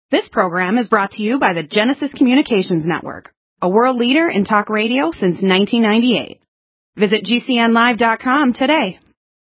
This program is brought to you by the Genesis Communications Network, a world leader in talk radio since 1998. Visit GCNlive.com today.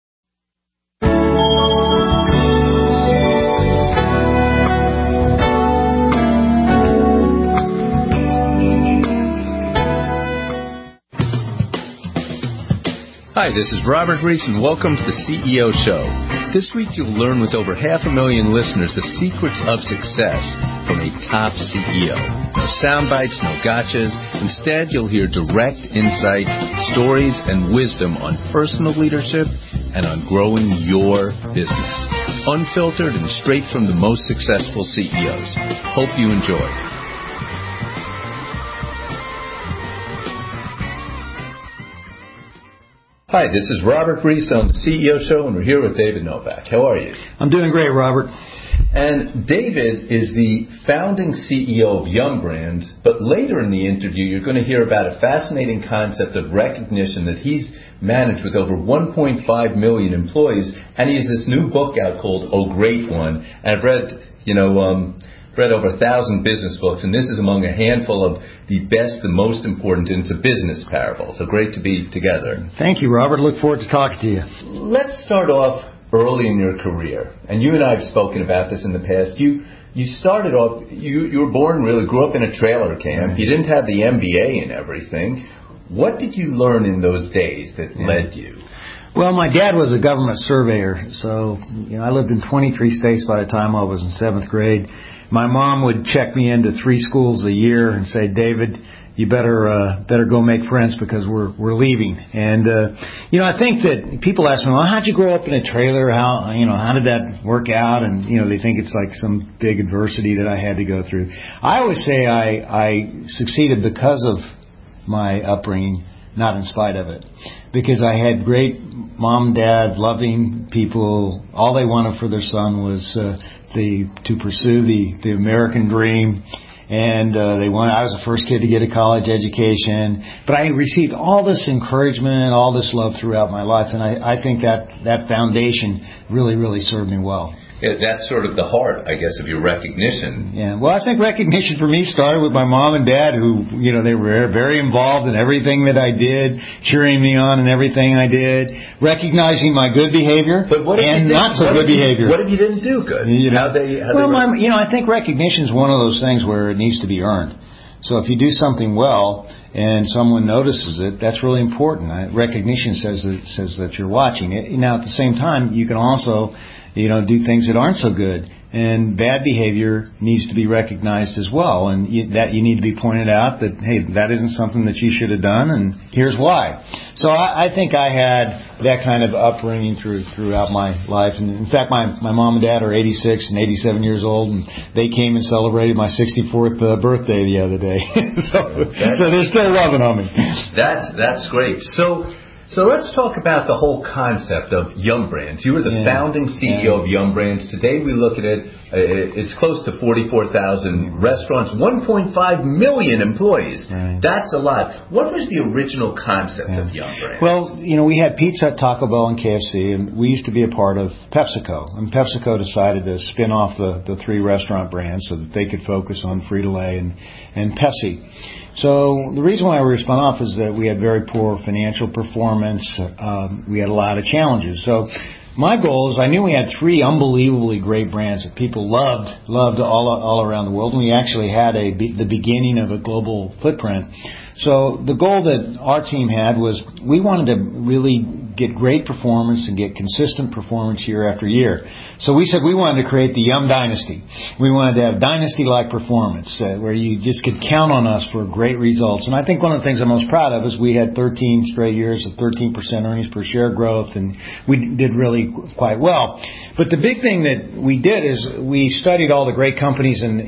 Hi, this is Robert Reese, and welcome to the CEO Show. This week you'll learn with over 500,000 listeners the secrets of success from a top CEO. No sound bites, no gotchas. Instead, you'll hear direct insights, stories, and wisdom on personal leadership and on growing your business. Unfiltered and straight from the most successful CEOs. Hope you enjoy. Hi, this is Robert Reese on the CEO Show, and we're here with David Novak. How are you? I'm doing great, Robert. And David is the founding CEO of Yum! Brands, but later in the interview you're going to hear about a fascinating concept of recognition that he's managed with over 1.5 million employees, and he has this new book out called Oh Great One. And I've read over 1,000 business books, and this is among a handful of the best, the most important into business parables. So great to be together. Thank you, Robert. Look forward to talking to you. Let's start off early in your career. And you and I have spoken about this in the past. You started off, you were born, really grew up in a trailer camp. You didn't have the MBA and everything. What did you learn in those days that led you? Well, my dad was a government surveyor, so I lived in 23 states by the time I was in 7th grade. My mom would check me into 3 schools a year and say, David, you better go make friends because we're leaving. And I think that people ask me, well, how'd you grow up in a trailer? How did that work out? And they think it's like some big adversity that I had to go through. I always say I succeeded because of my upbringing, not in spite of it. Because I had great mom, dad, loving people. All they wanted for their son was to pursue the American dream. And I was the first kid to get a college education. But I received all this encouragement, all this love throughout my life. And I think that foundation really, really served me well. Yeah, that's sort of the heart, I guess, of your recognition. Yeah, well, I think recognition for me started with my mom and dad who, they were very involved in everything that I did, cheering me on in everything I did, recognizing my good behavior and not so good behavior. What if you didn't do good? I think recognition is one of those things where it needs to be earned. So if you do something well and someone notices it, that's really important. Recognition says that you're watching it. Now, at the same time, you can also do things that aren't so good. And bad behavior needs to be recognized as well. And you need to be pointed out that, hey, that isn't something that you should have done, and here's why. So I think I had that kind of upbringing throughout my life. And in fact, my mom and dad are 86 and 87 years old, and they came and celebrated my 64th birthday the other day. so they're still loving on me. That's great. So let's talk about the whole concept of Yum! Brands. You were the founding CEO of Yum! Brands. Today we look at it, it's close to 44,000 restaurants, 1.5 million employees. Right. That's a lot. What was the original concept of Yum! Brands? Well, we had Pizza Hut, Taco Bell, and KFC, and we used to be a part of PepsiCo. And PepsiCo decided to spin off the 3 restaurant brands so that they could focus on Frito-Lay and Pepsi. So the reason why we spun off is that we had very poor financial performance. We had a lot of challenges. So my goal is I knew we had 3 unbelievably great brands that people loved all around the world. And we actually had the beginning of a global footprint. So the goal that our team had was we wanted to really get great performance and get consistent performance year after year. So we said we wanted to create the Yum Dynasty. We wanted to have dynasty-like performance where you just could count on us for great results. And I think one of the things I'm most proud of is we had 13 straight years of 13% earnings per share growth, and we did really quite well. But the big thing that we did is we studied all the great companies in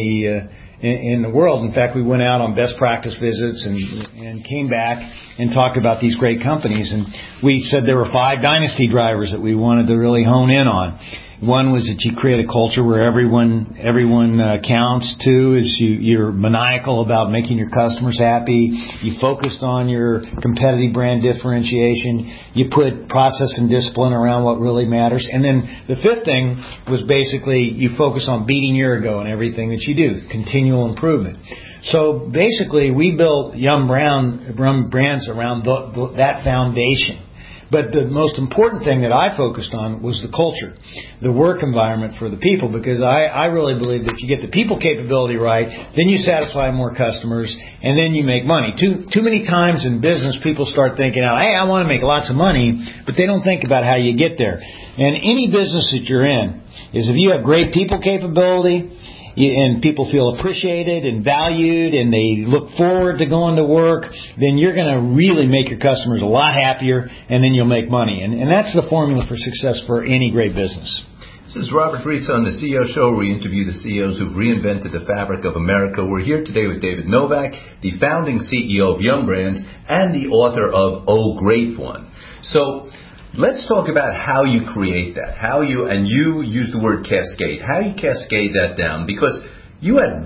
the world. In fact, we went out on best practice visits and came back and talked about these great companies. And we said there were 5 dynasty drivers that we wanted to really hone in on. One was that you create a culture where everyone counts. Two is you're maniacal about making your customers happy. You focused on your competitive brand differentiation. You put process and discipline around what really matters. And then the fifth thing was basically you focus on beating your ego in everything that you do, continual improvement. So basically, we built Yum Brands around that foundation. But the most important thing that I focused on was the culture, the work environment for the people, because I really believe that if you get the people capability right, then you satisfy more customers, and then you make money. Too many times in business, people start thinking, hey, I want to make lots of money, but they don't think about how you get there. And any business that you're in is if you have great people capability, and people feel appreciated and valued and they look forward to going to work, then you're going to really make your customers a lot happier, and then you'll make money. And that's the formula for success for any great business. This is Robert Reese on the CEO Show, where we interview the CEOs who've reinvented the fabric of America. We're here today with David Novak, the founding CEO of Yum Brands and the author of Oh Great One. So let's talk about how you create that, and you use the word cascade, how you cascade that down, because you had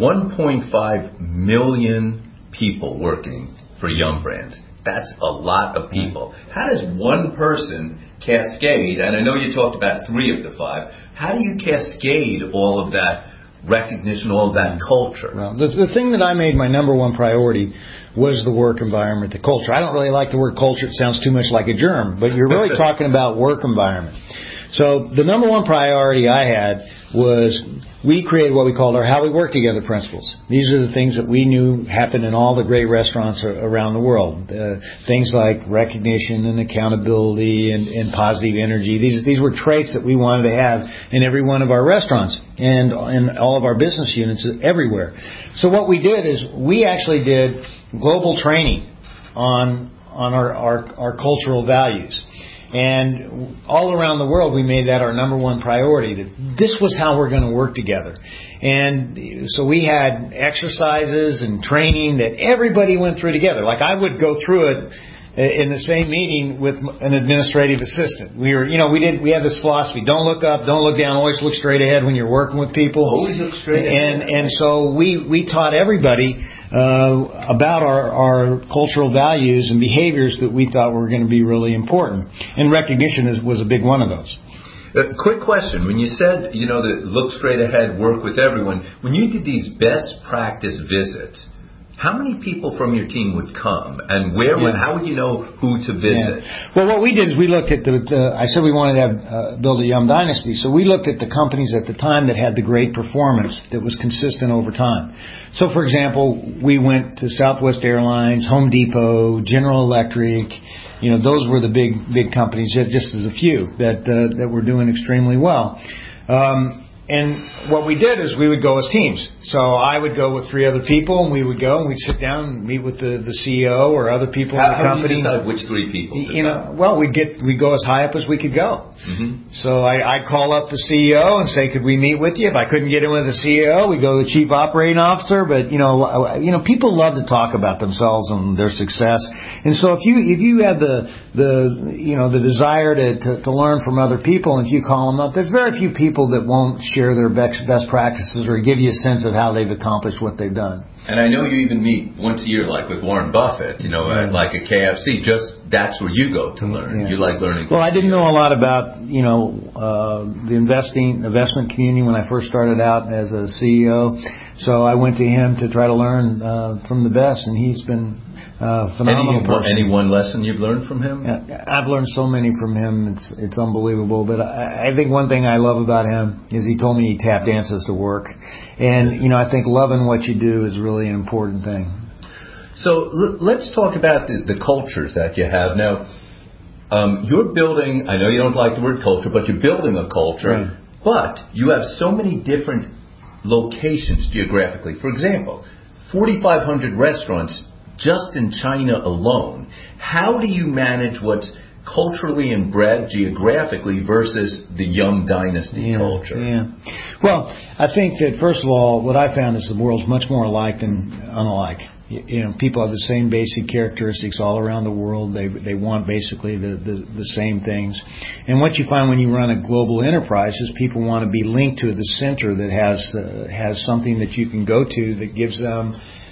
1.5 million people working for Yum Brands. That's a lot of people. How does one person cascade, and I know you talked about 3 of the 5, how do you cascade all of that recognition, all of that culture? Well, the thing that I made my number one priority was the work environment, the culture. I don't really like the word culture. It sounds too much like a germ, but you're really talking about work environment. So the number one priority I had was we created what we called our How We Work Together principles. These are the things that we knew happened in all the great restaurants around the world. Things like recognition and accountability and positive energy. These were traits that we wanted to have in every one of our restaurants and in all of our business units everywhere. So what we did is we actually did global training on our cultural values. And all around the world, we made that our number one priority, that this was how we're going to work together. And so we had exercises and training that everybody went through together. Like I would go through it in the same meeting with an administrative assistant. We had this philosophy: don't look up, don't look down, always look straight ahead when you're working with people. Always look straight ahead. And so we taught everybody about our cultural values and behaviors that we thought were going to be really important. And recognition was a big one of those. Quick question. When you said, that look straight ahead, work with everyone, when you did these best practice visits, how many people from your team would come, and how would you know who to visit? Yeah. Well, what we did is we looked at I said we wanted to build a Yum Dynasty, so we looked at the companies at the time that had the great performance that was consistent over time. So, for example, we went to Southwest Airlines, Home Depot, General Electric. Those were the big companies, just as a few that were doing extremely well. And what we did is we would go as teams. So I would go with 3 other people, and we would go and we'd sit down and meet with the CEO or other people in the company. How do you decide which 3 people? Well, we'd go as high up as we could go. Mm-hmm. So I'd call up the CEO and say, could we meet with you? If I couldn't get in with the CEO, we'd go to the chief operating officer. But people love to talk about themselves and their success. And so if you have the desire to learn from other people, and if you call them up, there's very few people that won't share their best practices or give you a sense of how they've accomplished what they've done. And I know you even meet once a year, like with Warren Buffett, like a KFC. That's where you go to learn. Yeah. You like learning. Well, I didn't know a lot about the investment community when I first started out as a CEO. So I went to him to try to learn from the best, and he's been phenomenal person. Any one lesson you've learned from him? Yeah, I've learned so many from him. It's unbelievable. But I think one thing I love about him is he told me he tap dances to work. And, I think loving what you do is really an important thing. So let's talk about the cultures that you have. Now, you're building, I know you don't like the word culture, but you're building a culture. Right. But you have so many different locations geographically. For example, 4,500 restaurants just in China alone. How do you manage what's culturally inbred geographically versus the Yum Dynasty culture? Yeah. Well, I think that, first of all, what I found is the world's much more alike than unlike. people have the same basic characteristics all around the world. They want basically the same things. And what you find when you run a global enterprise is people want to be linked to the center that has something that you can go to that gives them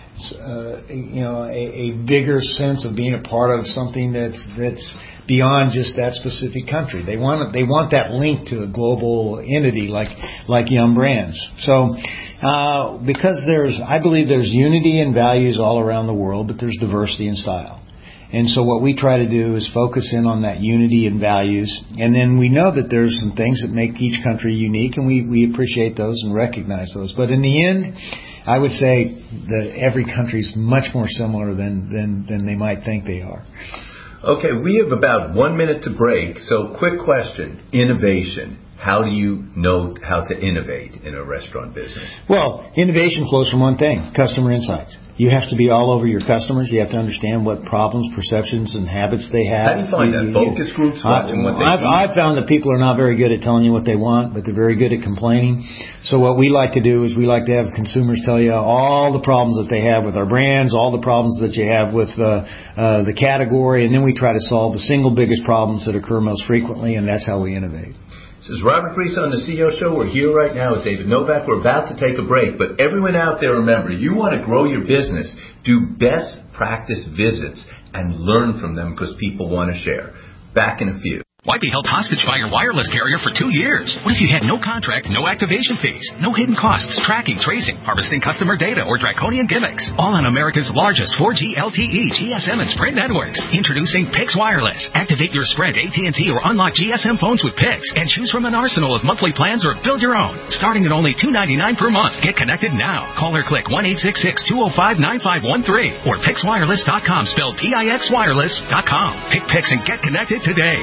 a bigger sense of being a part of something that's beyond just that specific country. They want that link to a global entity like Yum Brands. So because I believe there's unity in values all around the world, but there's diversity in style. And so what we try to do is focus in on that unity in values, and then we know that there's some things that make each country unique, and we appreciate those and recognize those. But in the end, I would say that every country is much more similar than they might think they are. Okay, we have about 1 minute to break, so quick question, innovation. How do you know how to innovate in a restaurant business? Well, innovation flows from one thing, customer insights. You have to be all over your customers. You have to understand what problems, perceptions, and habits they have. How do you find that? Focus groups, watching what they eat? I've found that people are not very good at telling you what they want, but they're very good at complaining. So what we like to do is we like to have consumers tell you all the problems that they have with our brands, all the problems that you have with the category, and then we try to solve the single biggest problems that occur most frequently, and that's how we innovate. This is Robert Reese on the CEO Show. We're here right now with David Novak. We're about to take a break, but everyone out there, remember, you want to grow your business, do best practice visits and learn from them because people want to share. Back in a few. Why be held hostage by your wireless carrier for 2 years? What if you had no contract, no activation fees, no hidden costs, tracking, tracing, harvesting customer data, or draconian gimmicks? All on America's largest 4G LTE, GSM, and Sprint networks. Introducing Pix Wireless. Activate your Sprint, AT&T, or unlock GSM phones with Pix and choose from an arsenal of monthly plans or build your own. Starting at only $2.99 per month. Get connected now. Call or click 1-866-205-9513 or PixWireless.com, spelled PIXWireless.com. Pick Pix and get connected today.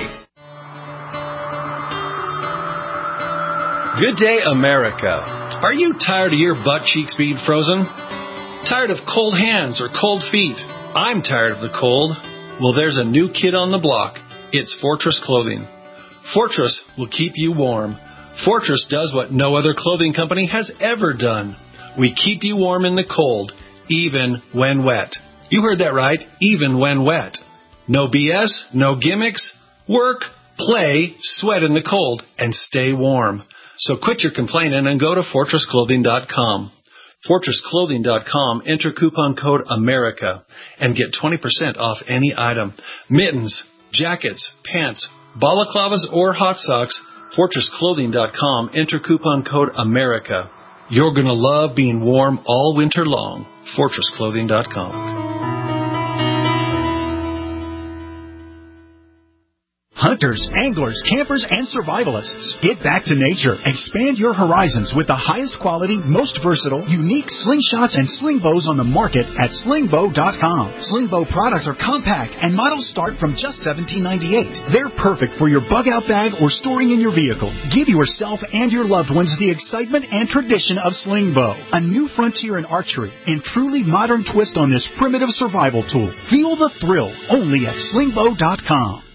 Good day, America. Are you tired of your butt cheeks being frozen? Tired of cold hands or cold feet? I'm tired of the cold. Well, there's a new kid on the block. It's Fortress Clothing. Fortress will keep you warm. Fortress does what no other clothing company has ever done. We keep you warm in the cold, even when wet. You heard that right, even when wet. No BS, no gimmicks. Work, play, sweat in the cold, and stay warm. So quit your complaining and go to FortressClothing.com. FortressClothing.com, enter coupon code AMERICA and get 20% off any item. Mittens, jackets, pants, balaclavas, or hot socks, FortressClothing.com, enter coupon code AMERICA. You're going to love being warm all winter long. FortressClothing.com. Hunters, anglers, campers, and survivalists. Get back to nature. Expand your horizons with the highest quality, most versatile, unique slingshots and sling bows on the market at slingbow.com. Slingbow products are compact and models start from just $17.98. They're perfect for your bug out bag or storing in your vehicle. Give yourself and your loved ones the excitement and tradition of Slingbow, a new frontier in archery and truly modern twist on this primitive survival tool. Feel the thrill only at slingbow.com.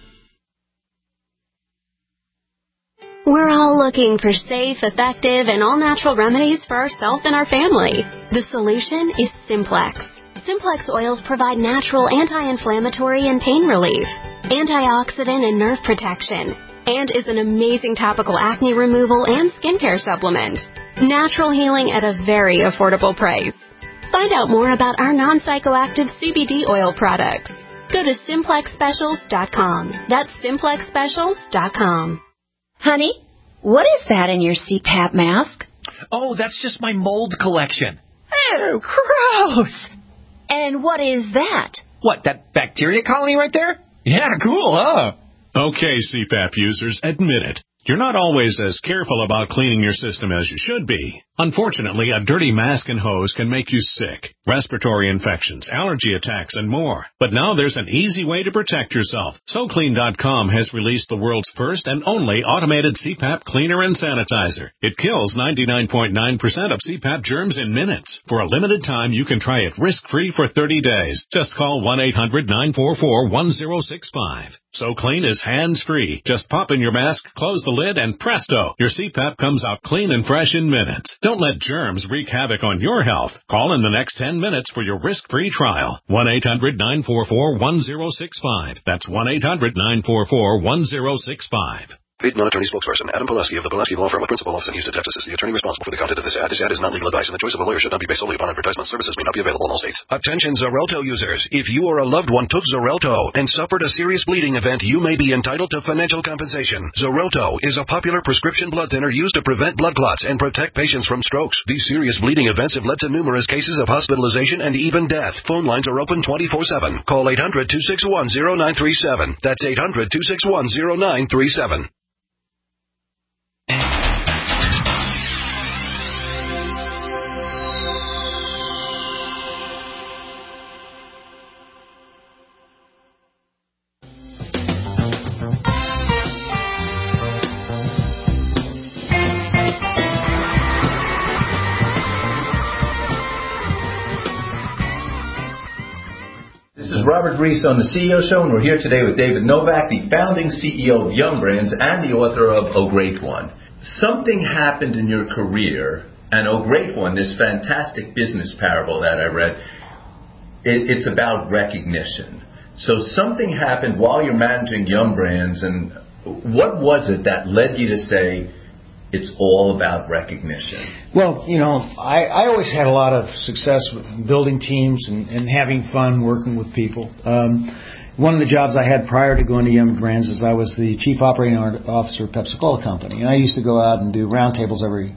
We're all looking for safe, effective, and all-natural remedies for ourselves and our family. The solution is Simplex. Simplex oils provide natural anti-inflammatory and pain relief, antioxidant and nerve protection, and is an amazing topical acne removal and skincare supplement. Natural healing at a very affordable price. Find out more about our non-psychoactive CBD oil products. Go to SimplexSpecials.com. That's SimplexSpecials.com. Honey, what is that in your CPAP mask? Oh, that's just my mold collection. Oh, gross. And what is that? What, that bacteria colony right there? Yeah, cool, huh? Okay, CPAP users, admit it. You're not always as careful about cleaning your system as you should be. Unfortunately, a dirty mask and hose can make you sick, respiratory infections, allergy attacks, and more. But now there's an easy way to protect yourself. SoClean.com has released the world's first and only automated CPAP cleaner and sanitizer. It kills 99.9% of CPAP germs in minutes. For a limited time, you can try it risk-free for 30 days. Just call 1-800-944-1065. So clean is hands-free. Just pop in your mask, close the lid, and presto, your CPAP comes out clean and fresh in minutes. Don't let germs wreak havoc on your health. Call in the next 10 minutes for your risk-free trial. 1-800-944-1065. That's 1-800-944-1065. Paid non-attorney spokesperson Adam Pulaski of the Pulaski Law Firm of Principal Office in Houston, Texas, is the attorney responsible for the content of this ad. This ad is not legal advice, and the choice of a lawyer should not be based solely upon advertisement. Services may not be available in all states. Attention Xarelto users. If you or a loved one took Xarelto and suffered a serious bleeding event, you may be entitled to financial compensation. Xarelto is a popular prescription blood thinner used to prevent blood clots and protect patients from strokes. These serious bleeding events have led to numerous cases of hospitalization and even death. Phone lines are open 24/7. Call 800-261-0937. That's 800-261-0937. This is Robert Reese on the CEO Show, and we're here today with David Novak, the founding CEO of Yum Brands and the author of Oh Great One. Something happened in your career, and Oh Great One, this fantastic business parable that I read, it's about recognition. So something happened while you're managing Yum Brands, and what was it that led you to say, it's all about recognition? Well, I always had a lot of success with building teams and having fun working with people. One of the jobs I had prior to going to Yum Brands is I was the Chief Operating Officer of Pepsi-Cola Company, and I used to go out and do roundtables every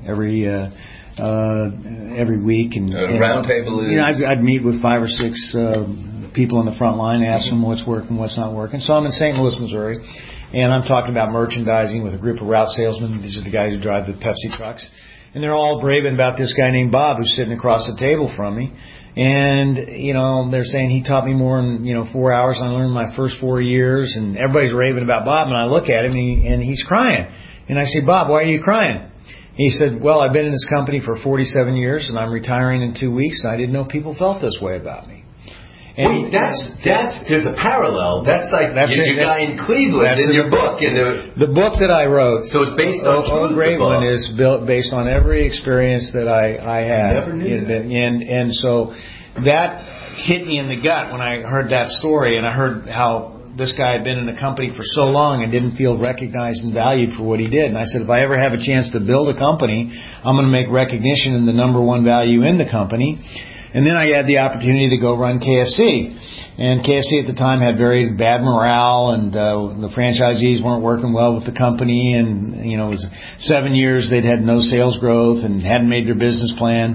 week. And roundtable is? I'd meet with 5 or 6 people on the front line, ask them what's working, what's not working. So I'm in St. Louis, Missouri. And I'm talking about merchandising with a group of route salesmen. These are the guys who drive the Pepsi trucks. And they're all raving about this guy named Bob who's sitting across the table from me. And, they're saying he taught me more in, 4 hours than I learned my first 4 years. And everybody's raving about Bob. And I look at him and he's crying. And I say, Bob, why are you crying? He said, well, I've been in this company for 47 years and I'm retiring in 2 weeks. And I didn't know people felt this way about me. And wait, there's a parallel. That's like your guy in Cleveland in your book. The book that I wrote. So it's based on truth. Oh Great One is based on every experience that I had. Never knew that. And so that hit me in the gut when I heard that story, and I heard how this guy had been in the company for so long and didn't feel recognized and valued for what he did. And I said, if I ever have a chance to build a company, I'm going to make recognition in the number one value in the company. And then I had the opportunity to go run KFC. And KFC at the time had very bad morale, and the franchisees weren't working well with the company. And, it was 7 years they'd had no sales growth and hadn't made their business plan.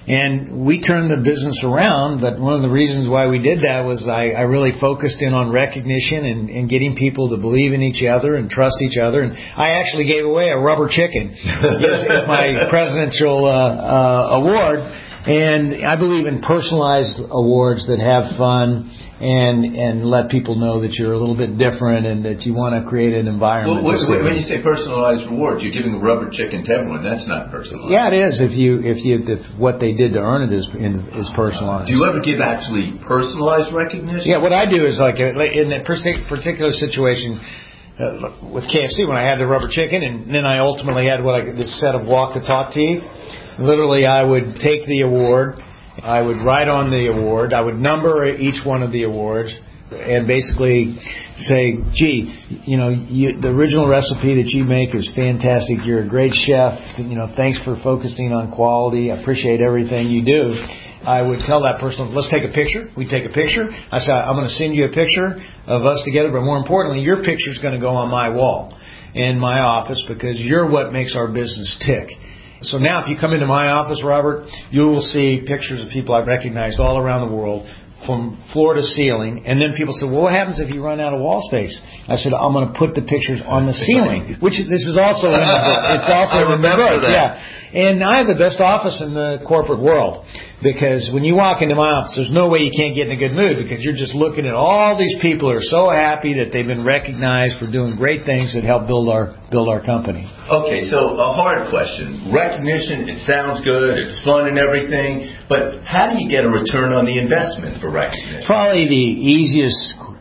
And we turned the business around, but one of the reasons why we did that was I really focused in on recognition and getting people to believe in each other and trust each other. And I actually gave away a rubber chicken as my presidential award. And I believe in personalized awards that have fun and let people know that you're a little bit different and that you want to create an environment. Well, when you say personalized rewards, you're giving a rubber chicken to everyone. That's not personalized. Yeah, it is. If what they did to earn it is personalized. Do you ever give actually personalized recognition? Yeah, what I do is like in that particular situation. With KFC, when I had the rubber chicken, and then I ultimately had this set of walk the talk teeth. Literally, I would take the award, I would write on the award, I would number each one of the awards, and basically say, gee, the original recipe that you make is fantastic. You're a great chef. Thanks for focusing on quality. I appreciate everything you do. I would tell that person, let's take a picture. We'd take a picture. I said, I'm going to send you a picture of us together, but more importantly, your picture's going to go on my wall in my office because you're what makes our business tick. So now if you come into my office, Robert, you will see pictures of people I've recognized all around the world from floor to ceiling. And then people say, well, what happens if you run out of wall space? I said, I'm going to put the pictures on the ceiling, which this is also in the book. It's also in the book. That. Yeah. And I have the best office in the corporate world because when you walk into my office, there's no way you can't get in a good mood because you're just looking at all these people who are so happy that they've been recognized for doing great things that help build our company. Okay, so a hard question. Recognition, it sounds good, it's fun and everything, but how do you get a return on the investment for recognition? Probably the easiest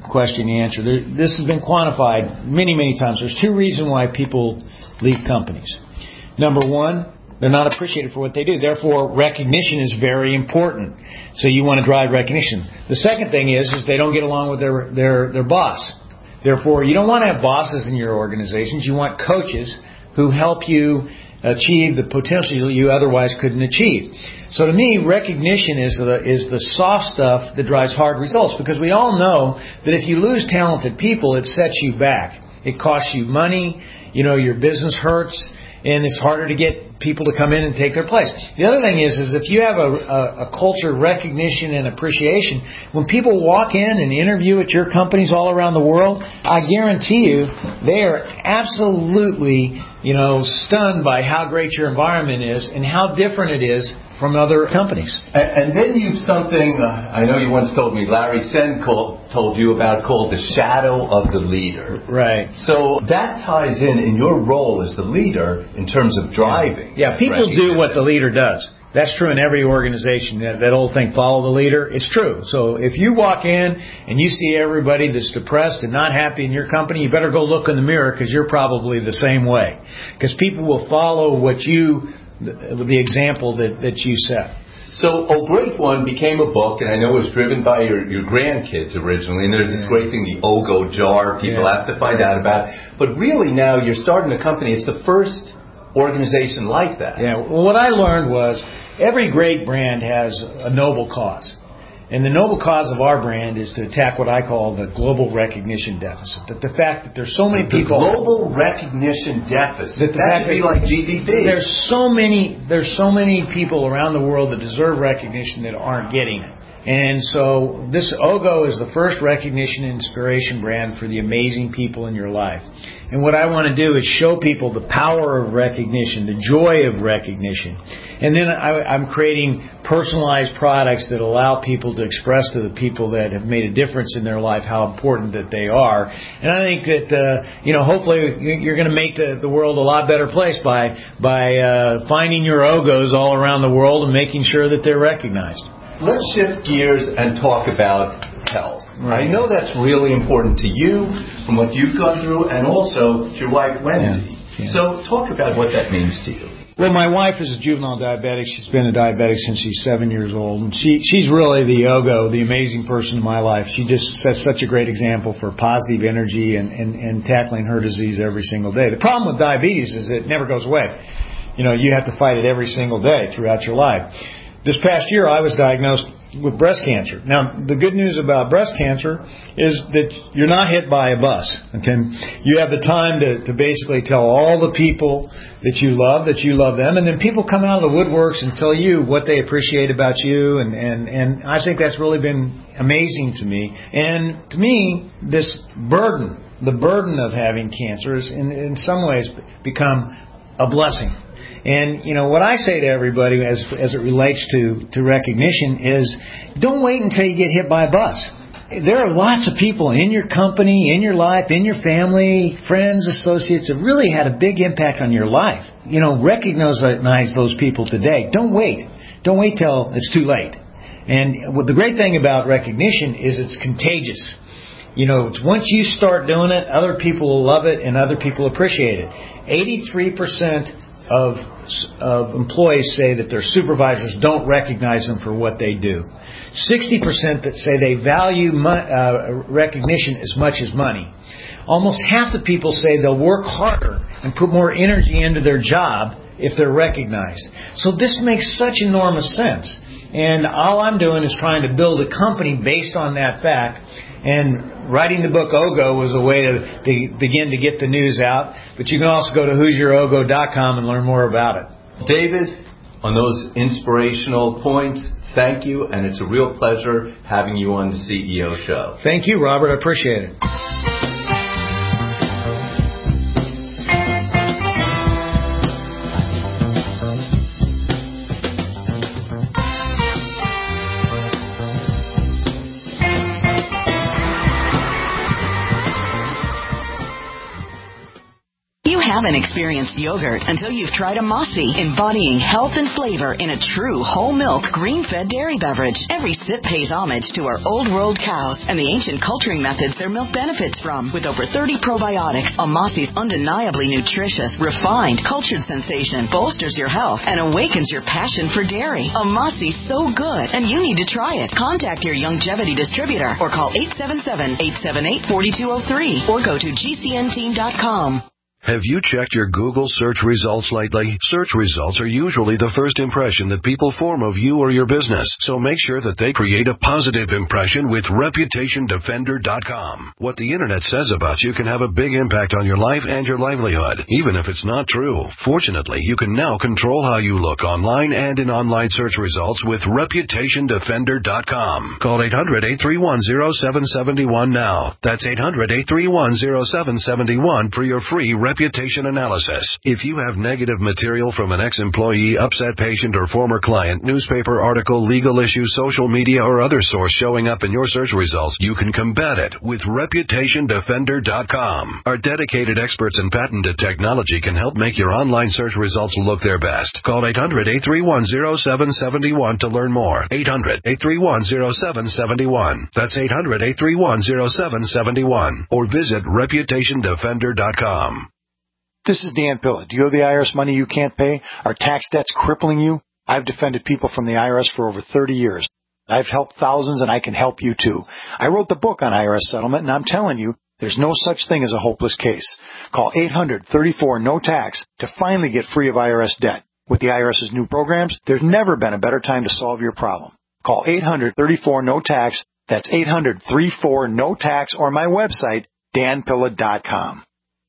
question you answer. This has been quantified many, many times. There's 2 reasons why people leave companies. Number 1, they're not appreciated for what they do. Therefore, recognition is very important. So you want to drive recognition. The second thing is they don't get along with their boss. Therefore, you don't want to have bosses in your organizations. You want coaches who help you achieve the potential you otherwise couldn't achieve. So to me, recognition is the soft stuff that drives hard results, because we all know that if you lose talented people, it sets you back. It costs you money. Your business hurts, and it's harder to get people to come in and take their place. The other thing is if you have a culture of recognition and appreciation, when people walk in and interview at your companies all around the world, I guarantee you they are absolutely, stunned by how great your environment is and how different it is from other companies. And then you've something, I know you once told me, Larry Sen told you about, called the shadow of the leader. Right. So that ties in your role as the leader in terms of driving. Yeah, people do what the leader does. That's true in every organization. That old thing, follow the leader, it's true. So if you walk in and you see everybody that's depressed and not happy in your company, you better go look in the mirror, because you're probably the same way. Because people will follow the example that you set. So A Great One became a book, and I know it was driven by your grandkids originally, and there's this great thing, the Ogo jar, people have to find out about. But really now you're starting a company. It's the first organization like that. Yeah, well, what I learned was every great brand has a noble cause. And the noble cause of our brand is to attack what I call the global recognition deficit. That the fact that there's so many people... The global recognition deficit. That should be like GDP. There's so many people around the world that deserve recognition that aren't getting it. And so this Ogo is the first recognition and inspiration brand for the amazing people in your life. And what I want to do is show people the power of recognition, the joy of recognition. And then I'm creating personalized products that allow people to express to the people that have made a difference in their life how important that they are. And I think that, hopefully you're going to make the world a lot better place by finding your Ogos all around the world and making sure that they're recognized. Let's shift gears and talk about health. Right. I know that's really important to you from what you've gone through, and also to your wife, Wendy. Yeah. So talk about what that means to you. Well, my wife is a juvenile diabetic. She's been a diabetic since she's 7 years old. And she's really the Ogo, the amazing person in my life. She just sets such a great example for positive energy and tackling her disease every single day. The problem with diabetes is it never goes away. You have to fight it every single day throughout your life. This past year, I was diagnosed with breast cancer. Now, the good news about breast cancer is that you're not hit by a bus. Okay, you have the time to basically tell all the people that you love them, and then people come out of the woodworks and tell you what they appreciate about you, and I think that's really been amazing to me. And to me, this burden, the burden of having cancer, has in some ways become a blessing. And, what I say to everybody as it relates to recognition is don't wait until you get hit by a bus. There are lots of people in your company, in your life, in your family, friends, associates that really had a big impact on your life. Recognize those people today. Don't wait. Don't wait till it's too late. And the great thing about recognition is it's contagious. Once you start doing it, other people will love it and other people appreciate it. 83% of employees say that their supervisors don't recognize them for what they do. 60% that say they value recognition as much as money. Almost half the people say they'll work harder and put more energy into their job if they're recognized. So this makes such enormous sense. And all I'm doing is trying to build a company based on that fact. And writing the book Ogo was a way to begin to get the news out. But you can also go to who'syourogo.com and learn more about it. David, on those inspirational points, thank you. And it's a real pleasure having you on the CEO Show. Thank you, Robert. I appreciate it. haven't experienced yogurt until you've tried a Mossy, embodying health and flavor in a true whole milk, green-fed dairy beverage. Every sip pays homage to our old world cows and the ancient culturing methods their milk benefits from. With over 30 probiotics, a Mossy's undeniably nutritious, refined, cultured sensation bolsters your health and awakens your passion for dairy. A Mossy's so good, and you need to try it. Contact your Youngevity distributor or call 877-878-4203 or go to GCNteam.com. Have you checked your Google search results lately? Search results are usually the first impression that people form of you or your business, so make sure that they create a positive impression with ReputationDefender.com. What the Internet says about you can have a big impact on your life and your livelihood, even if it's not true. Fortunately, you can now control how you look online and in online search results with ReputationDefender.com. Call 800-831-0771 now. That's 800-831-0771 for your free reputation analysis. If you have negative material from an ex-employee, upset patient, or former client, newspaper article, legal issue, social media, or other source showing up in your search results, you can combat it with ReputationDefender.com. Our dedicated experts in patented technology can help make your online search results look their best. Call 800-831-0771 to learn more. 800-831-0771. That's 800-831-0771. Or visit ReputationDefender.com. This is Dan Pilla. Do you owe the IRS money you can't pay? Are tax debts crippling you? I've defended people from the IRS for over 30 years. I've helped thousands, and I can help you too. I wrote the book on IRS settlement, and I'm telling you, there's no such thing as a hopeless case. Call 800-34-NO-TAX to finally get free of IRS debt. With the IRS's new programs, there's never been a better time to solve your problem. Call 800-34-NO-TAX. That's 800-34-NO-TAX, or my website, danpilla.com.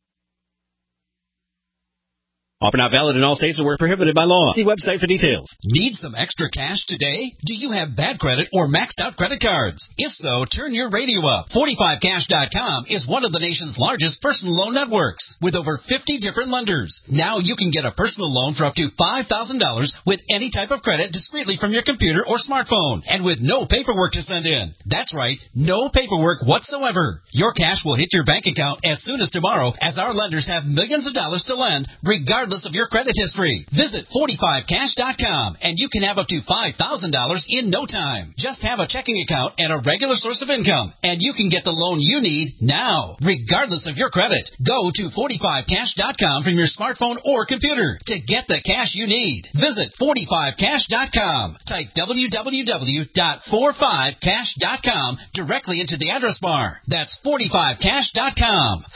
Offer not valid in all states or where prohibited by law. See website for details. Need some extra cash today? Do you have bad credit or maxed out credit cards? If so, turn your radio up. 45cash.com is one of the nation's largest personal loan networks with over 50 different lenders. Now you can get a personal loan for up to $5,000 with any type of credit discreetly from your computer or smartphone and with no paperwork to send in. That's right, no paperwork whatsoever. Your cash will hit your bank account as soon as tomorrow, as our lenders have millions of dollars to lend regardless of your credit history. Visit 45cash.com and you can have up to $5,000 in no time. Just have a checking account and a regular source of income, and you can get the loan you need now, regardless of your credit. Go to 45cash.com from your smartphone or computer to get the cash you need. Visit 45cash.com. Type www.45cash.com directly into the address bar. That's 45cash.com.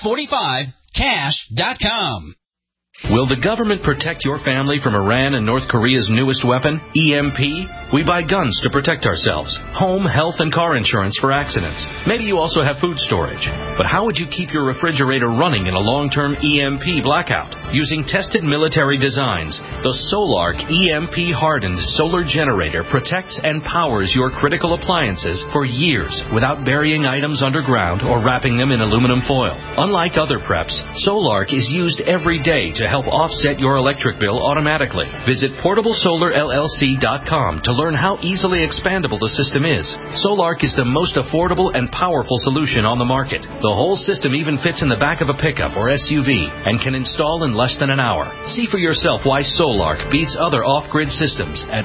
45cash.com. Will the government protect your family from Iran and North Korea's newest weapon, EMP? We buy guns to protect ourselves, home, health, and car insurance for accidents. Maybe you also have food storage. But how would you keep your refrigerator running in a long-term EMP blackout? Using tested military designs, the Solark EMP-hardened solar generator protects and powers your critical appliances for years without burying items underground or wrapping them in aluminum foil. Unlike other preps, Solark is used every day to help offset your electric bill automatically. Visit PortableSolarLLC.com to learn how easily expandable the system is. Solark is the most affordable and powerful solution on the market. The whole system even fits in the back of a pickup or SUV and can install in less than an hour. See for yourself why Solark beats other off-grid systems at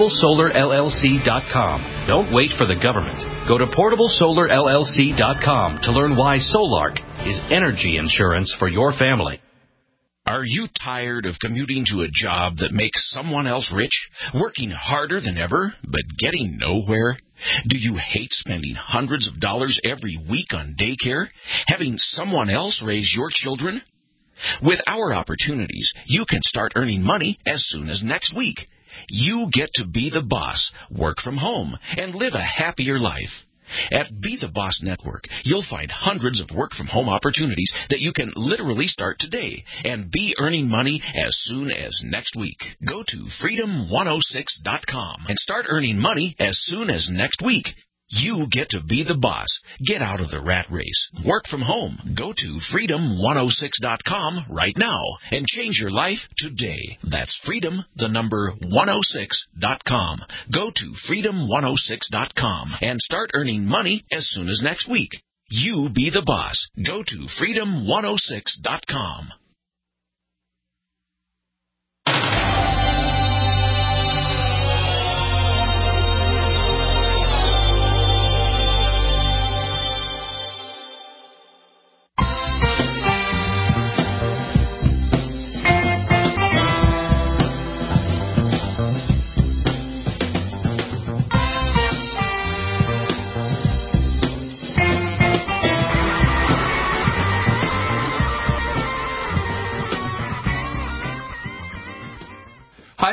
PortableSolarLLC.com. Don't wait for the government. Go to PortableSolarLLC.com to learn why Solark is energy insurance for your family. Are you tired of commuting to a job that makes someone else rich, working harder than ever, but getting nowhere? Do you hate spending hundreds of dollars every week on daycare, having someone else raise your children? With our opportunities, you can start earning money as soon as next week. You get to be the boss, work from home, and live a happier life. At Be the Boss Network, you'll find hundreds of work-from-home opportunities that you can literally start today and be earning money as soon as next week. Go to Freedom106.com and start earning money as soon as next week. You get to be the boss. Get out of the rat race. Work from home. Go to Freedom106.com right now and change your life today. That's Freedom, the number 106.com. Go to Freedom106.com and start earning money as soon as next week. You be the boss. Go to Freedom106.com.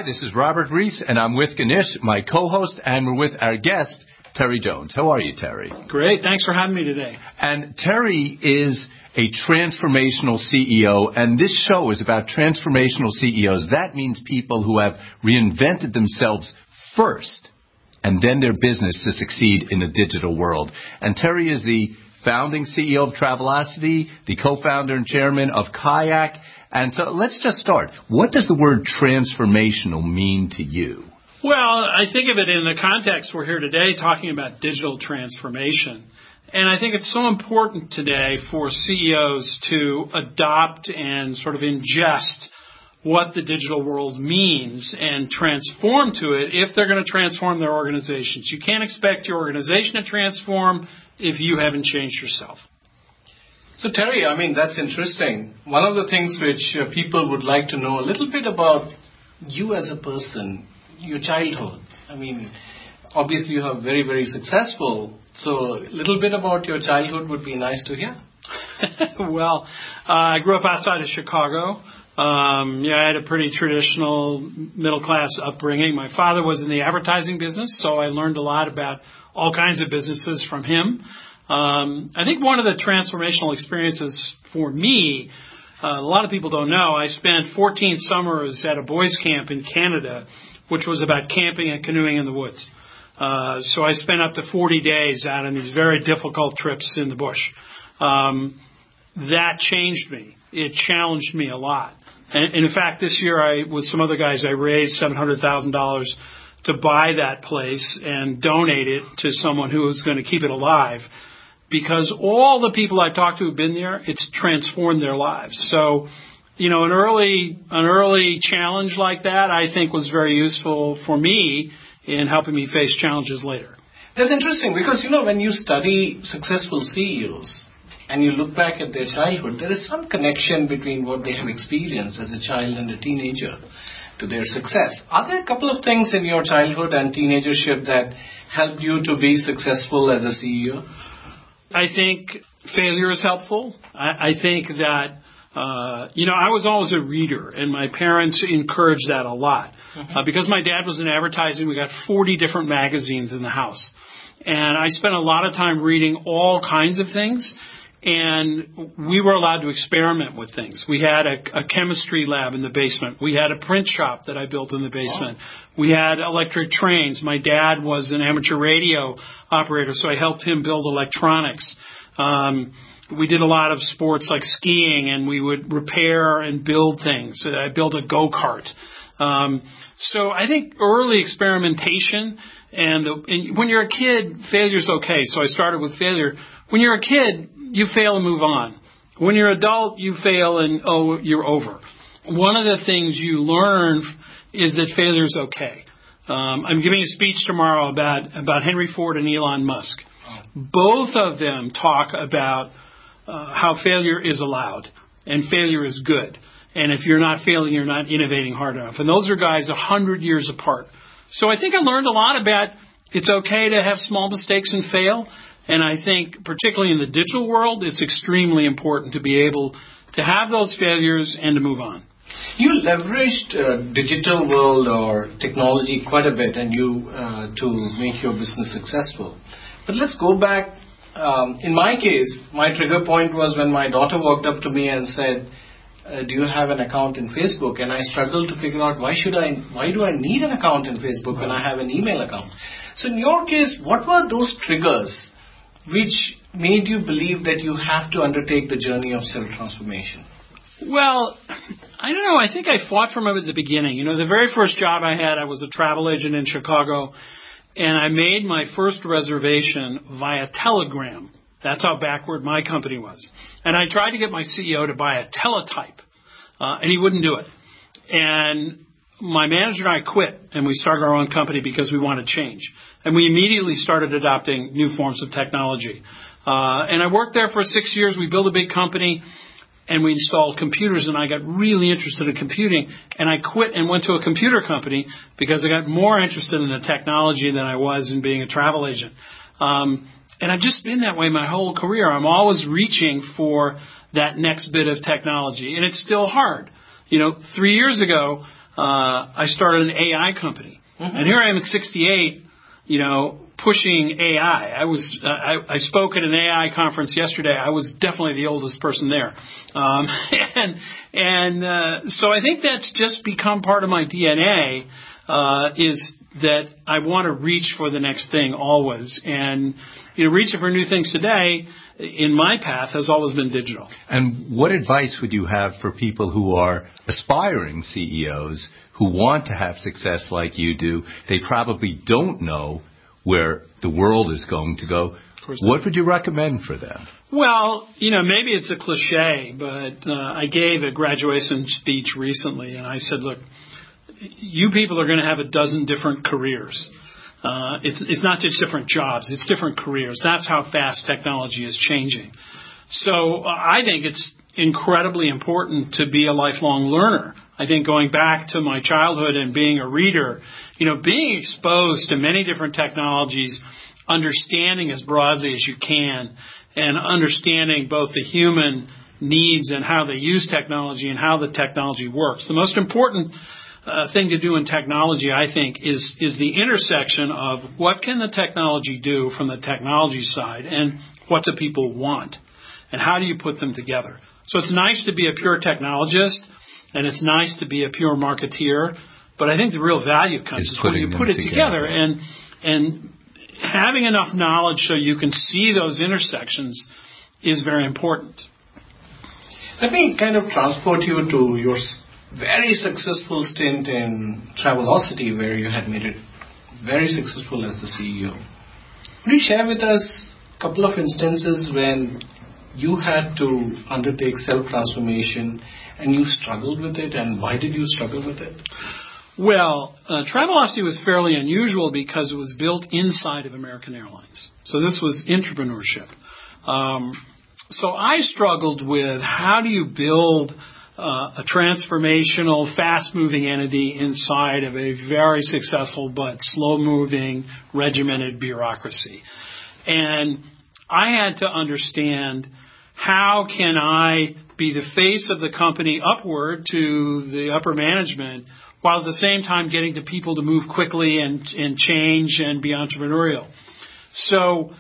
Hi, this is Robert Reese, and I'm with Ganesh, my co-host, and we're with our guest, Terry Jones. How are you, Terry? Great. Thanks for having me today. And Terry is a transformational CEO, and this show is about transformational CEOs. That means people who have reinvented themselves first, and then their business to succeed in a digital world. And Terry is the founding CEO of Travelocity, the co-founder and chairman of Kayak. And so let's just start. What does the word transformational mean to you? Well, I think of it in the context we're here today talking about digital transformation. And I think it's so important today for CEOs to adopt and sort of ingest what the digital world means and transform to it if they're going to transform their organizations. You can't expect your organization to transform if you haven't changed yourself. So, Terry, I mean, that's interesting. One of the things which people would like to know a little bit about you as a person, your childhood. I mean, obviously you are very, very successful. So a little bit about your childhood would be nice to hear. Well, I grew up outside of Chicago. I had a pretty traditional middle-class upbringing. My father was in the advertising business, so I learned a lot about all kinds of businesses from him. I think one of the transformational experiences for me, a lot of people don't know, I spent 14 summers at a boys' camp in Canada, which was about camping and canoeing in the woods. So I spent up to 40 days out on these very difficult trips in the bush. That changed me. It challenged me a lot. And in fact, this year, with some other guys, I raised $700,000 to buy that place and donate it to someone who was going to keep it alive. Because all the people I've talked to who've been there, it's transformed their lives. So, an early challenge like that, I think, was very useful for me in helping me face challenges later. That's interesting because, when you study successful CEOs and you look back at their childhood, there is some connection between what they have experienced as a child and a teenager to their success. Are there a couple of things in your childhood and teenagership that helped you to be successful as a CEO? I think failure is helpful. I think that, I was always a reader, and my parents encouraged that a lot. Because my dad was in advertising, we got 40 different magazines in the house. And I spent a lot of time reading all kinds of things, and we were allowed to experiment with things. We had a chemistry lab in the basement. We had a print shop that I built in the basement. We had electric trains. My dad was an amateur radio operator, so I helped him build electronics. We did a lot of sports like skiing, and we would repair and build things. I built a go-kart. So I think early experimentation, and when you're a kid, failure's okay. So I started with failure. When you're a kid, you fail and move on. When you're an adult, you fail and, you're over. One of the things you learn is that failure's okay. I'm giving a speech tomorrow about Henry Ford and Elon Musk. Both of them talk about how failure is allowed and failure is good. And if you're not failing, you're not innovating hard enough. And those are guys 100 years apart. So I think I learned a lot about it's okay to have small mistakes and fail. And I think particularly in the digital world, it's extremely important to be able to have those failures and to move on. You leveraged digital world or technology quite a bit and to make your business successful. But let's go back. In my case, my trigger point was when my daughter walked up to me and said, do you have an account in Facebook? And I struggled to figure out why do I need an account in Facebook when I have an email account? So in your case, what were those triggers which made you believe that you have to undertake the journey of self-transformation? Well, I don't know. I think I fought from it at the beginning. The very first job I had, I was a travel agent in Chicago, and I made my first reservation via telegram. That's how backward my company was. And I tried to get my CEO to buy a teletype, and he wouldn't do it. And my manager and I quit, and we started our own company because we wanted change. And we immediately started adopting new forms of technology. And I worked there for 6 years. We built a big company, and we installed computers, and I got really interested in computing. And I quit and went to a computer company because I got more interested in the technology than I was in being a travel agent. And I've just been that way my whole career. I'm always reaching for that next bit of technology, and it's still hard. 3 years ago, I started an AI company. Mm-hmm. And here I am at 68, pushing AI. I spoke at an AI conference yesterday. I was definitely the oldest person there. So I think that's just become part of my DNA, is that I want to reach for the next thing always. And, reaching for new things today in my path has always been digital. And what advice would you have for people who are aspiring CEOs who want to have success like you do? They probably don't know where the world is going to go. What would you recommend for them? Well, maybe it's a cliche, but I gave a graduation speech recently, and I said, look, you people are going to have a dozen different careers. It's not just different jobs, it's different careers. That's how fast technology is changing. So I think it's incredibly important to be a lifelong learner. I think going back to my childhood and being a reader, being exposed to many different technologies, understanding as broadly as you can, and understanding both the human needs and how they use technology and how the technology works. The most important thing to do in technology, I think, is the intersection of what can the technology do from the technology side and what do people want and how do you put them together. So it's nice to be a pure technologist and it's nice to be a pure marketeer, but I think the real value comes is when you put it together and having enough knowledge so you can see those intersections is very important. Let me kind of transport you to your very successful stint in Travelocity, where you had made it very successful as the CEO. Could you share with us a couple of instances when you had to undertake self-transformation and you struggled with it, and why did you struggle with it? Well, Travelocity was fairly unusual because it was built inside of American Airlines. So this was entrepreneurship. So I struggled with how do you build a transformational, fast-moving entity inside of a very successful but slow-moving, regimented bureaucracy. And I had to understand how can I be the face of the company upward to the upper management while at the same time getting the people to move quickly and change and be entrepreneurial. So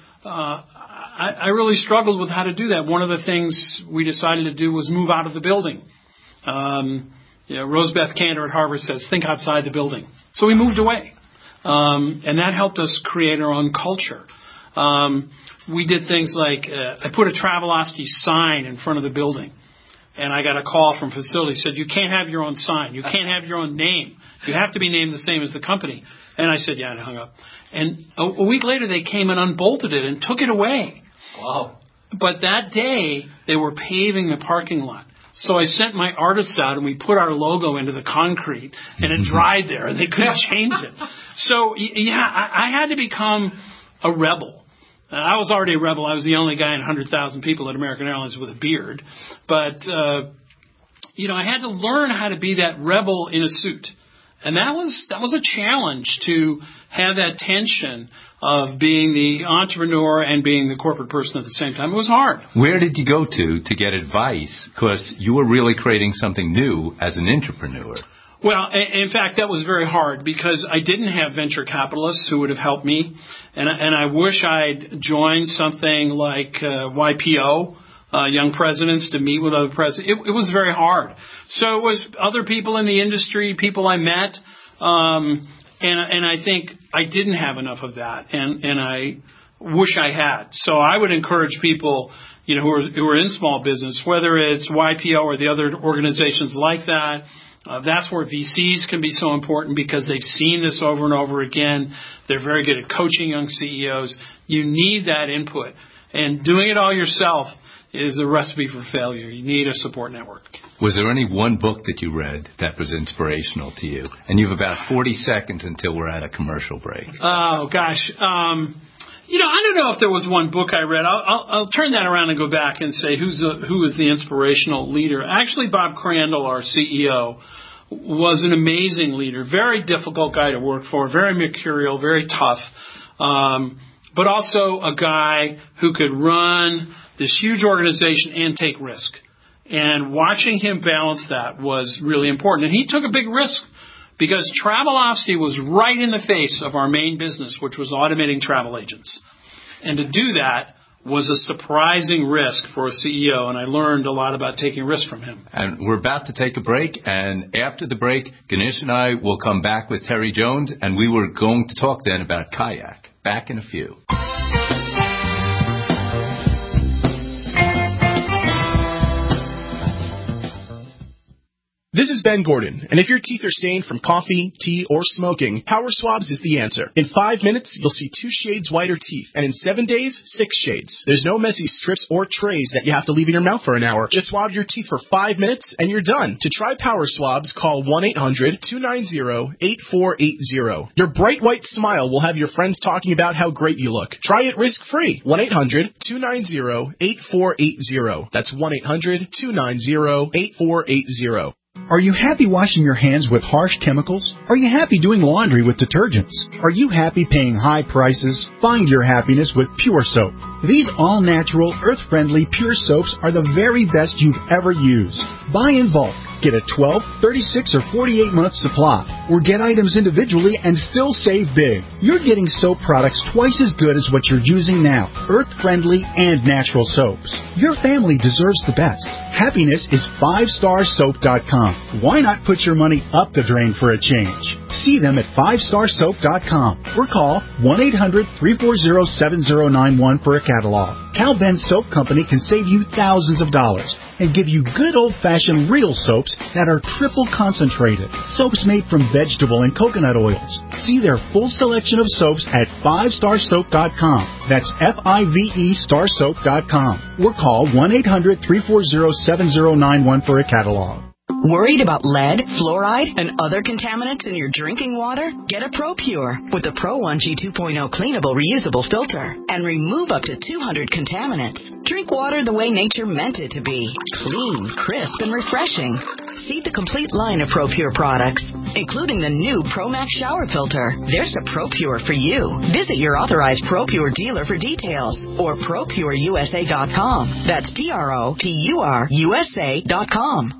I really struggled with how to do that. One of the things we decided to do was move out of the building. Rosebeth Kanter at Harvard says, think outside the building. So we moved away. And that helped us create our own culture. We did things like I put a Travelocity sign in front of the building. And I got a call from facility said, you can't have your own sign. You can't have your own name. You have to be named the same as the company. And I said, yeah, and I hung up. And a week later, they came and unbolted it and took it away. Wow. But that day, they were paving the parking lot. So I sent my artists out, and we put our logo into the concrete, and it dried there, and they couldn't change it. So, yeah, I had to become a rebel. I was already a rebel. I was the only guy in 100,000 people at American Airlines with a beard. But, I had to learn how to be that rebel in a suit. And that was a challenge to have that tension of being the entrepreneur and being the corporate person at the same time. It was hard. Where did you go to get advice? Because you were really creating something new as an entrepreneur. Well, in fact, that was very hard because I didn't have venture capitalists who would have helped me. And I wish I'd joined something like YPO, Young Presidents, to meet with other presidents. It was very hard. So it was other people in the industry, people I met. And I think I didn't have enough of that. And I wish I had. So I would encourage people, who are in small business, whether it's YPO or the other organizations like that. That's where VCs can be so important because they've seen this over and over again. They're very good at coaching young CEOs. You need that input. And doing it all yourself is a recipe for failure. You need a support network. Was there any one book that you read that was inspirational to you? And you have about 40 seconds until we're at a commercial break. Oh, gosh. I don't know if there was one book I read. I'll turn that around and go back and say who is the inspirational leader. Actually, Bob Crandall, our CEO, was an amazing leader. Very difficult guy to work for. Very mercurial. Very tough. But also a guy who could run this huge organization and take risk. And watching him balance that was really important. And he took a big risk because Travelocity was right in the face of our main business, which was automating travel agents. And to do that was a surprising risk for a CEO, and I learned a lot about taking risks from him. And we're about to take a break, and after the break, Ganesh and I will come back with Terry Jones, and we were going to talk then about kayak. Back in a few. This is Ben Gordon, and if your teeth are stained from coffee, tea, or smoking, Power Swabs is the answer. In 5 minutes, you'll see 2 shades whiter teeth, and in 7 days, 6 shades. There's no messy strips or trays that you have to leave in your mouth for an hour. Just swab your teeth for 5 minutes, and you're done. To try Power Swabs, call 1-800-290-8480. Your bright white smile will have your friends talking about how great you look. Try it risk-free. 1-800-290-8480. That's 1-800-290-8480. Are you happy washing your hands with harsh chemicals? Are you happy doing laundry with detergents? Are you happy paying high prices? Find your happiness with Pure Soap. These all-natural, earth-friendly Pure Soaps are the very best you've ever used. Buy in bulk. Get a 12, 36, or 48-month supply, or get items individually and still save big. You're getting soap products twice as good as what you're using now, earth-friendly and natural soaps. Your family deserves the best. Happiness is 5starsoap.com. Why not put your money up the drain for a change? See them at 5starsoap.com or call 1-800-340-7091 for a catalog. Cal Ben Soap Company can save you thousands of dollars and give you good old-fashioned real soaps that are triple concentrated. Soaps made from vegetable and coconut oils. See their full selection of soaps at 5starsoap.com. That's F-I-V-E starsoap.com. Or call 1-800-340-7091 for a catalog. Worried about lead, fluoride, and other contaminants in your drinking water? Get a ProPure with the Pro 1G 2.0 cleanable reusable filter and remove up to 200 contaminants. Drink water the way nature meant it to be. Clean, crisp, and refreshing. See the complete line of ProPure products, including the new ProMax shower filter. There's a ProPure for you. Visit your authorized ProPure dealer for details or ProPureUSA.com. That's ProPureUSA.com.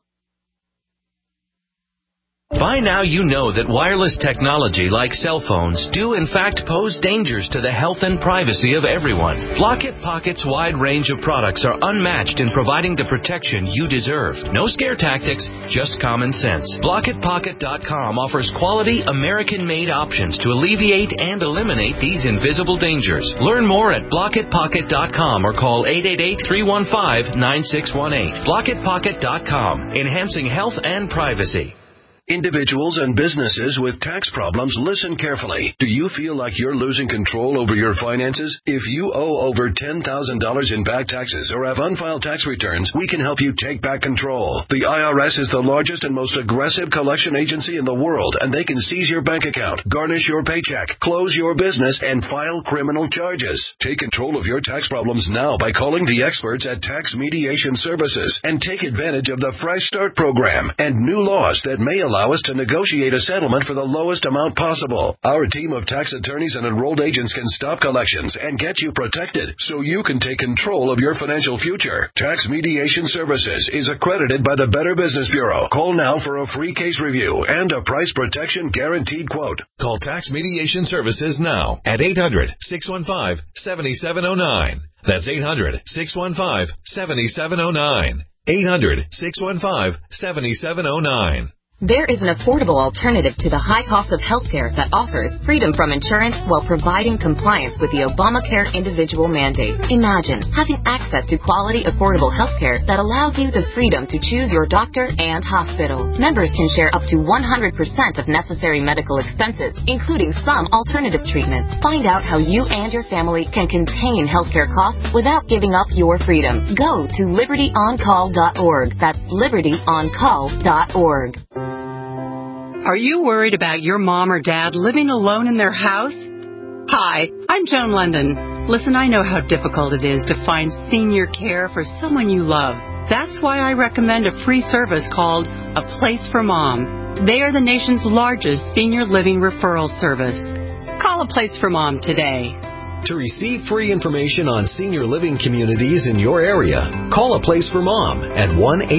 By now you know that wireless technology like cell phones do in fact pose dangers to the health and privacy of everyone. Blockit Pocket's wide range of products are unmatched in providing the protection you deserve. No scare tactics, just common sense. BlockitPocket.com offers quality American-made options to alleviate and eliminate these invisible dangers. Learn more at BlockitPocket.com or call 888-315-9618. BlockitPocket.com, enhancing health and privacy. Individuals and businesses with tax problems, listen carefully. Do you feel like you're losing control over your finances? If you owe over $10,000 in back taxes or have unfiled tax returns, we can help you take back control. The IRS is the largest and most aggressive collection agency in the world, and they can seize your bank account, garnish your paycheck, close your business, and file criminal charges. Take control of your tax problems now by calling the experts at Tax Mediation Services and take advantage of the Fresh Start program and new laws that may allow us to negotiate a settlement for the lowest amount possible. Our team of tax attorneys and enrolled agents can stop collections and get you protected so you can take control of your financial future. Tax Mediation Services is accredited by the Better Business Bureau. Call now for a free case review and a price protection guaranteed quote. Call Tax Mediation Services now at 800-615-7709. That's 800-615-7709. 800-615-7709. There is an affordable alternative to the high cost of healthcare that offers freedom from insurance while providing compliance with the Obamacare individual mandate. Imagine having access to quality, affordable healthcare that allows you the freedom to choose your doctor and hospital. Members can share up to 100% of necessary medical expenses, including some alternative treatments. Find out how you and your family can contain healthcare costs without giving up your freedom. Go to libertyoncall.org. That's libertyoncall.org. Are you worried about your mom or dad living alone in their house? Hi, I'm Joan London. Listen, I know how difficult it is to find senior care for someone you love. That's why I recommend a free service called A Place for Mom. They are the nation's largest senior living referral service. Call A Place for Mom today. To receive free information on senior living communities in your area, call A Place for Mom at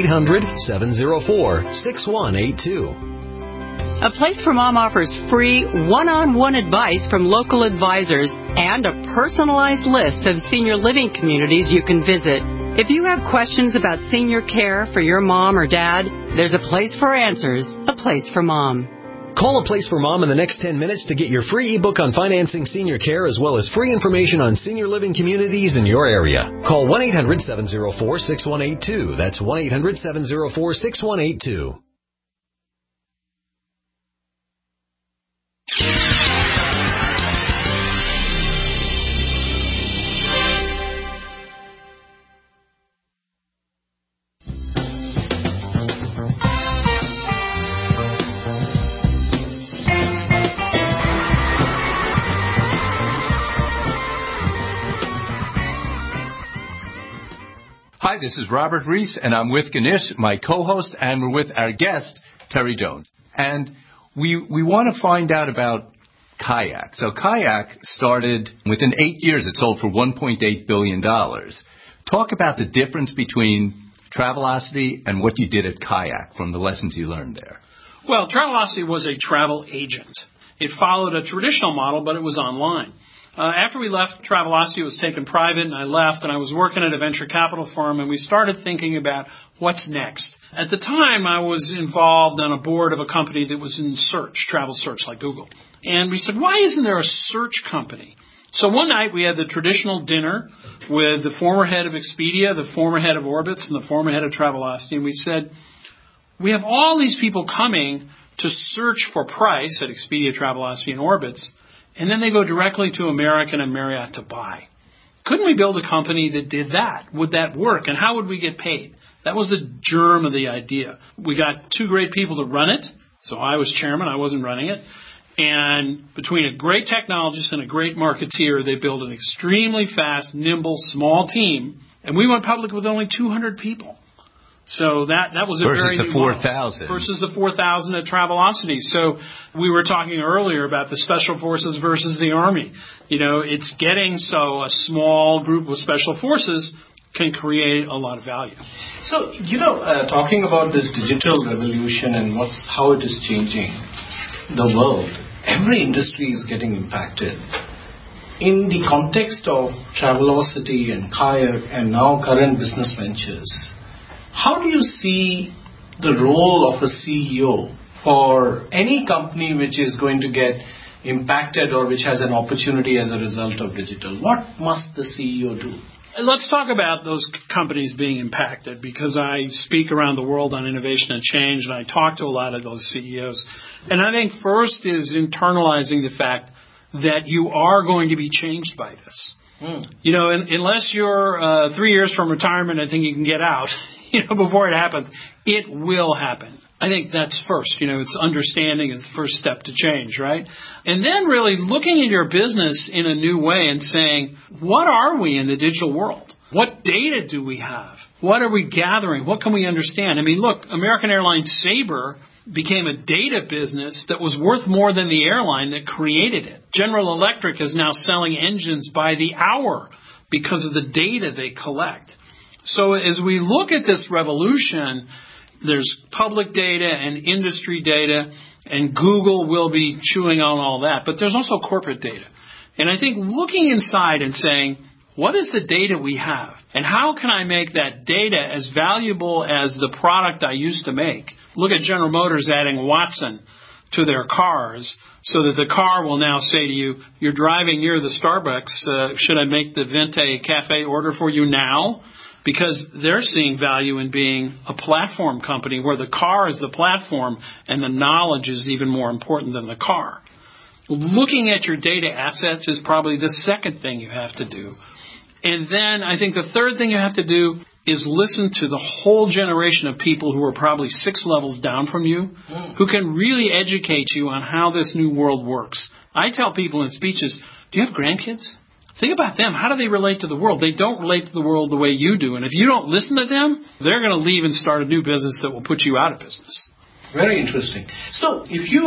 1-800-704-6182. A Place for Mom offers free one-on-one advice from local advisors and a personalized list of senior living communities you can visit. If you have questions about senior care for your mom or dad, there's a place for answers, A Place for Mom. Call A Place for Mom in the next 10 minutes to get your free ebook on financing senior care as well as free information on senior living communities in your area. Call 1-800-704-6182. That's 1-800-704-6182. Hi, this is Robert Reese, and I'm with Ganesh, my co-host, and we're with our guest, Terry Jones. And we want to find out about Kayak. So Kayak started, within 8 years, it sold for $1.8 billion. Talk about the difference between Travelocity and what you did at Kayak from the lessons you learned there. Well, Travelocity was a travel agent. It followed a traditional model, but it was online. After we left Travelocity, it was taken private, and I left, and I was working at a venture capital firm, and we started thinking about what's next. At the time, I was involved on a board of a company that was in search, travel search, like Google. And we said, why isn't there a search company? So one night, we had the traditional dinner with the former head of Expedia, the former head of Orbitz, and the former head of Travelocity, and we said, we have all these people coming to search for price at Expedia, Travelocity, and Orbitz, and then they go directly to American and Marriott to buy. Couldn't we build a company that did that? Would that work? And how would we get paid? That was the germ of the idea. We got two great people to run it. So I was chairman. I wasn't running it. And between a great technologist and a great marketeer, they built an extremely fast, nimble, small team. And we went public with only 200 people. So that was a very new model. Versus the 4,000 at Travelocity. So we were talking earlier about the Special Forces versus the Army. You know, it's getting so a small group of Special Forces can create a lot of value. So, talking about this digital revolution and how it is changing the world, every industry is getting impacted. In the context of Travelocity and Kayak and now current business ventures, how do you see the role of a CEO for any company which is going to get impacted or which has an opportunity as a result of digital? What must the CEO do? Let's talk about those companies being impacted, because I speak around the world on innovation and change, and I talk to a lot of those CEOs. And I think first is internalizing the fact that you are going to be changed by this. You know, unless you're 3 years from retirement, I think you can get out. Before it happens, it will happen. I think that's first. It's understanding is the first step to change, right? And then really looking at your business in a new way and saying, what are we in the digital world? What data do we have? What are we gathering? What can we understand? I mean, look, American Airlines Sabre became a data business that was worth more than the airline that created it. General Electric is now selling engines by the hour because of the data they collect. So as we look at this revolution, there's public data and industry data, and Google will be chewing on all that. But there's also corporate data. And I think looking inside and saying, what is the data we have? And how can I make that data as valuable as the product I used to make? Look at General Motors adding Watson to their cars so that the car will now say to you, you're driving near the Starbucks, should I make the Vente Cafe order for you now? Because they're seeing value in being a platform company where the car is the platform and the knowledge is even more important than the car. Looking at your data assets is probably the second thing you have to do. And then I think the third thing you have to do is listen to the whole generation of people who are probably 6 levels down from you, who can really educate you on how this new world works. I tell people in speeches, do you have grandkids? Think about them. How do they relate to the world? They don't relate to the world the way you do. And if you don't listen to them, they're going to leave and start a new business that will put you out of business. Very interesting. So if you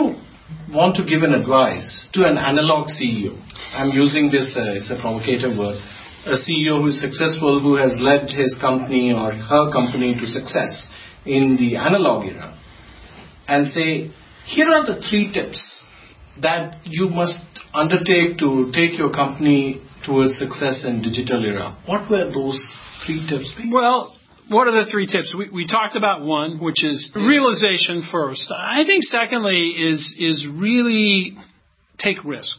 want to give an advice to an analog CEO, I'm using this, it's a provocative word, a CEO who is successful, who has led his company or her company to success in the analog era, and say, here are the 3 tips that you must undertake to take your company towards success in digital era. What were those 3 tips? Well, what are the 3 tips? We talked about one, which is realization first. I think secondly is really take risk.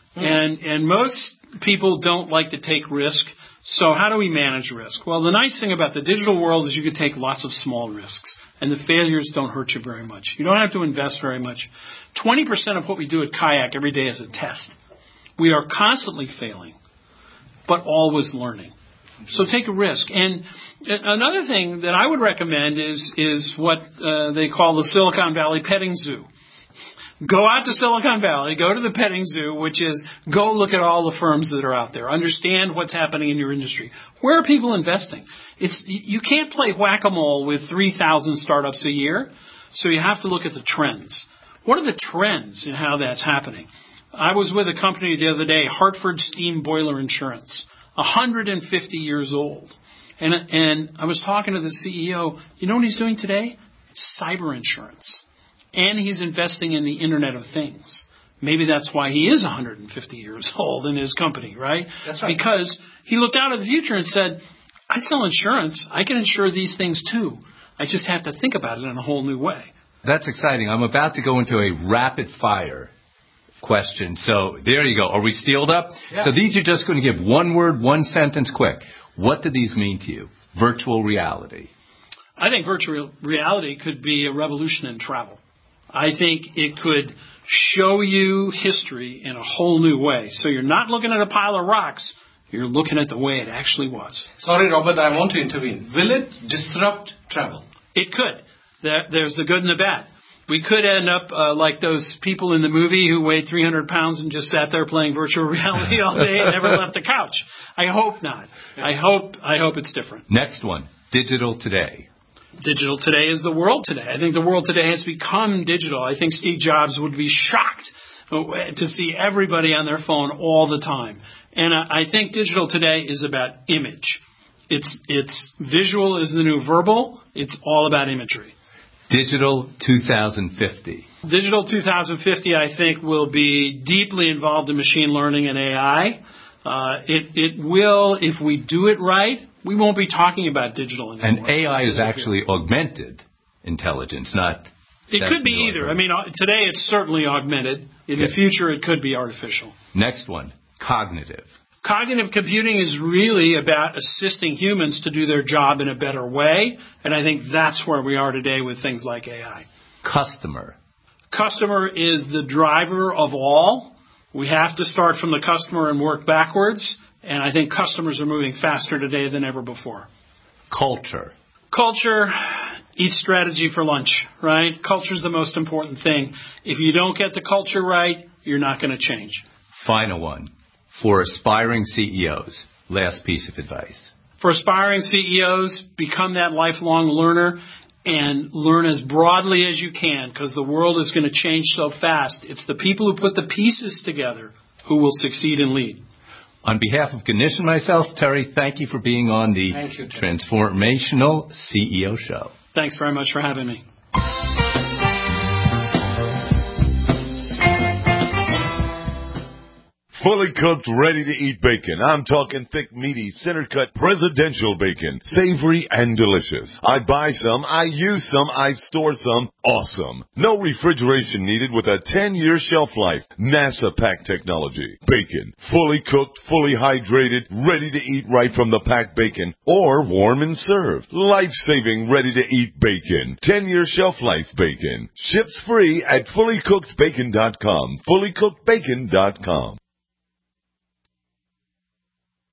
And most people don't like to take risk. So how do we manage risk? Well, the nice thing about the digital world is you can take lots of small risks, and the failures don't hurt you very much. You don't have to invest very much. 20% of what we do at Kayak every day is a test. We are constantly failing, but always learning. So take a risk. And another thing that I would recommend is what they call the Silicon Valley petting zoo. Go out to Silicon Valley, go to the petting zoo, which is go look at all the firms that are out there. Understand what's happening in your industry. Where are people investing? You can't play whack-a-mole with 3,000 startups a year, so you have to look at the trends. What are the trends in how that's happening? I was with a company the other day, Hartford Steam Boiler Insurance, 150 years old. And I was talking to the CEO. You know what he's doing today? Cyber insurance. And he's investing in the Internet of Things. Maybe that's why he is 150 years old in his company, right? That's right. Because he looked out at the future and said, I sell insurance. I can insure these things too. I just have to think about it in a whole new way. That's exciting. I'm about to go into a rapid fire question. So there you go. Are we steeled up? Yeah. So these are just going to give one word, one sentence quick. What do these mean to you? Virtual reality. I think virtual reality could be a revolution in travel. I think it could show you history in a whole new way. So you're not looking at a pile of rocks. You're looking at the way it actually was. Sorry, Robert, I want to intervene. Will it disrupt travel? It could. There's the good and the bad. We could end up like those people in the movie who weighed 300 pounds and just sat there playing virtual reality all day and never left the couch. I hope not. I hope it's different. Next one, digital today. Digital today is the world today. I think the world today has become digital. I think Steve Jobs would be shocked to see everybody on their phone all the time. And I think digital today is about image. It's visual is the new verbal. It's all about imagery. Digital 2050. Digital 2050, I think, will be deeply involved in machine learning and AI. It will, if we do it right, we won't be talking about digital anymore. And AI is actually augmented intelligence, not... It could be either. I mean, today it's certainly augmented. In the future, it could be artificial. Next one, cognitive. Cognitive computing is really about assisting humans to do their job in a better way, and I think that's where we are today with things like AI. Customer. Customer is the driver of all. We have to start from the customer and work backwards, and I think customers are moving faster today than ever before. Culture. Culture, eat strategy for lunch, right? Culture is the most important thing. If you don't get the culture right, you're not going to change. Final one. For aspiring CEOs, last piece of advice. For aspiring CEOs, become that lifelong learner and learn as broadly as you can, because the world is going to change so fast. It's the people who put the pieces together who will succeed and lead. On behalf of Ganesh and myself, Terry, thank you for being on the Transformational CEO Show. Thanks very much for having me. Fully cooked, ready-to-eat bacon. I'm talking thick, meaty, center-cut, presidential bacon. Savory and delicious. I buy some, I use some, I store some. Awesome. No refrigeration needed with a 10-year shelf life. NASA pack technology. Bacon. Fully cooked, fully hydrated, ready to eat right from the packed bacon. Or warm and served. Life-saving, ready-to-eat bacon. 10-year shelf life bacon. Ships free at fullycookedbacon.com. Fullycookedbacon.com.